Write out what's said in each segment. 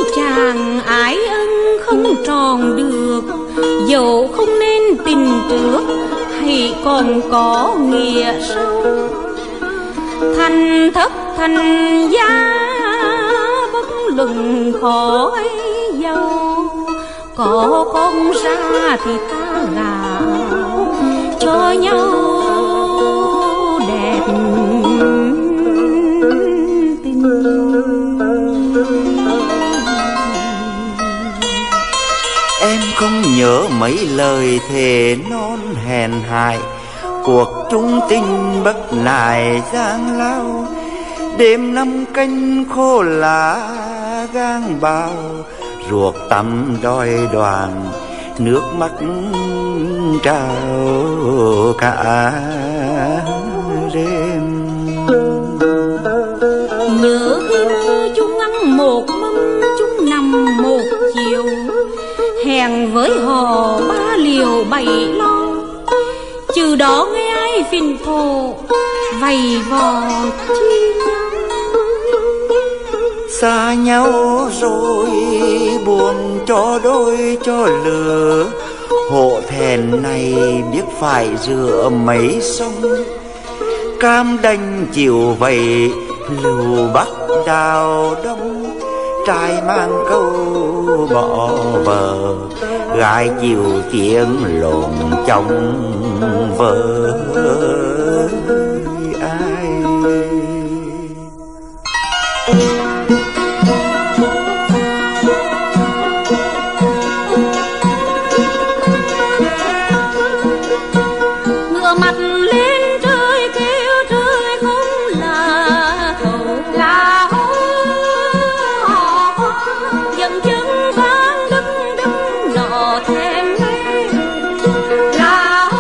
chàng ái ân không tròn được, dẫu không nên tình trước hay còn có nghĩa sâu. Thành thất thành gia bất luận khỏi giàu, có con ra thì ta gà cho nhau đẹp tình. Em không nhớ mấy lời thề non hèn hại, cuộc chung tình bất nại giang lao. Đêm năm canh khô lá gang bao, ruột tắm đôi đoàn nước mắt trào cả đêm. Nhớ khi chúng ăn một mâm chúng nằm một chiều, hẹn với họ 3 liều 7 lon. Trừ đó nghe ai phình thổ vầy vò chi nhau. Xa nhau rồi buồn cho đôi cho lửa, hộ thẹn này biết phải rửa mấy sông. Cam đành chịu vậy lưu bắc đào đông, trai mang câu bỏ vợ, gái chịu tiếng lộn chồng vợ ai. Ngựa mặt lên trời kêu trời không là thầu là hó, dậm chân vang đứng đứng nọ thèm nghe là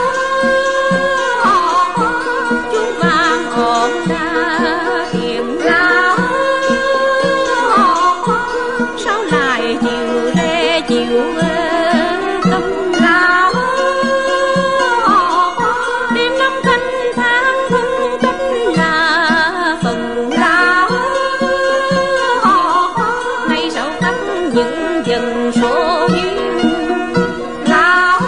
hó, chúng vang ồn ra tiếng là hó, sao lại chịu lê chịu tâm là hó. Đêm năm canh tháng thân cách là phần là hó, ngày sau tắt những dần số duyên là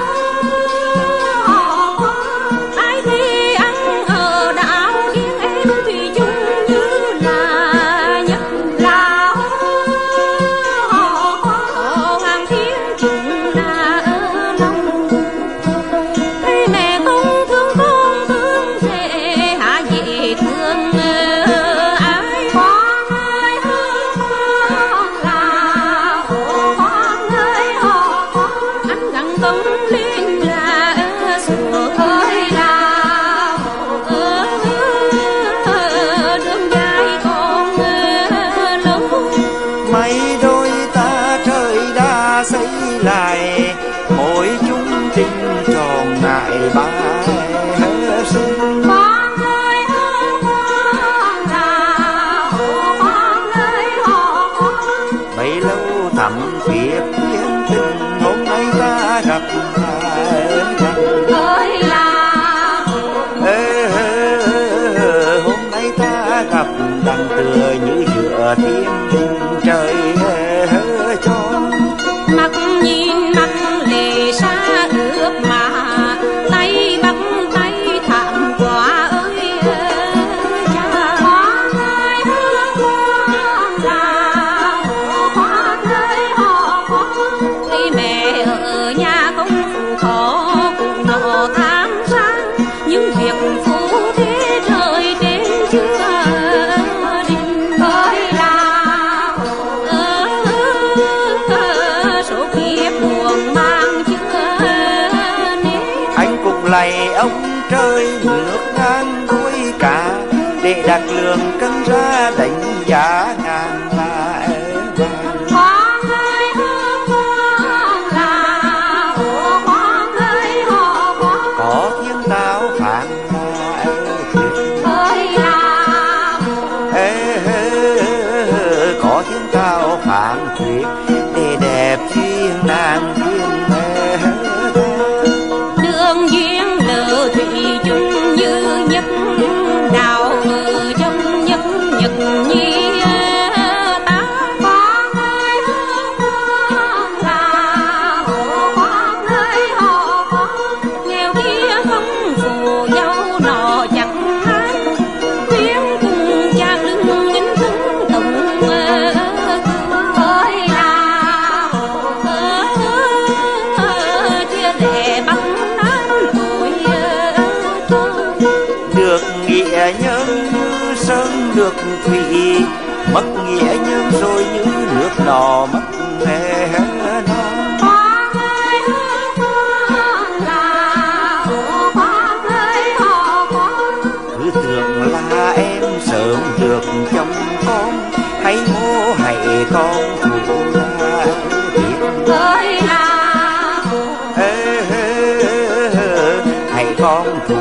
hó. Ai thì ăn ở đảo yên em thủy chung như là nhất là hó. Hàng thiên chúng là ở lòng, thấy mẹ không thương con thương dễ hả dễ thương ai. Con ơi con là con ơi anh gắng công lên là sủa ơi là đường dài con lâu. Mấy đôi ta trời đã xây lại, mỗi chúng tình tròn ngại ba sinh. Con ơi con là con ơi Bấy lâu thầm thiệp thiên tình, hôm nay ta gặp lại. ơi là Hôm nay ta gặp đằng tựa như giữa thiên đình trời cho. mắt nhìn mắt lệ xa ướp mà tay bắt tay thảm quá ơi cha. Con ơi con là con ơi khi mẹ ở nhà không phụ khó cũng nọ tháng sang, những việc phụ thế trời trên chưa định ơi là số kiếp buồn mang chưa nên. Anh cũng lạy ông trời nước ngang đuôi cả, để đặt lượng cân ra đánh giá ngàn lại vàng. Con ơi con là con ơi Có thiên tao phản lại ơi là có thiên tao phản thuyết, để đẹp duyên nàng duyên mẹ. đường duyên lỡ thủy chung như nhất đào ở trong nhất nhật nhi ta. Con ơi nước thủy, mất nghĩa nhân rồi như nước nọ mất nghề non. Cứ tưởng là em sớm được chồng con, hãy mô hãy con phụ ra biết ơi là hãy con